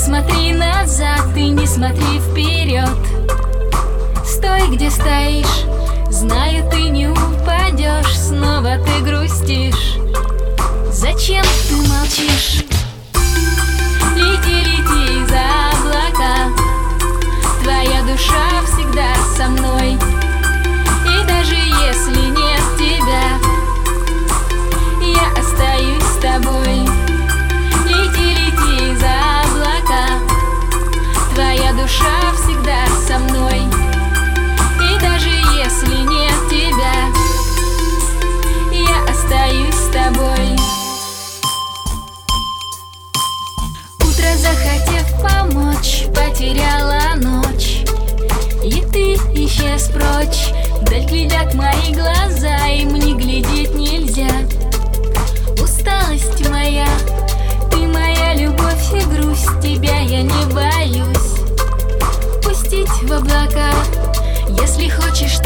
смотри назад и не смотри вперед. Стой, где стоишь, знаю, ты не упадешь. Снова ты грустишь. Зачем ты молчишь? Лети, лети за облака. Твоя душа всегда со мной. И даже если нет тебя, я остаюсь с тобой. Лети, лети за облака. Твоя душа всегда со мной. И даже если нет тебя, я остаюсь с тобой. Утро, захотев помочь, потеряла ночь, и ты исчез прочь. Вдаль глядят мои глаза, им не глядеть нельзя. Усталость моя, ты моя любовь и грусть. Тебя я не боюсь пустить в облака. Если хочешь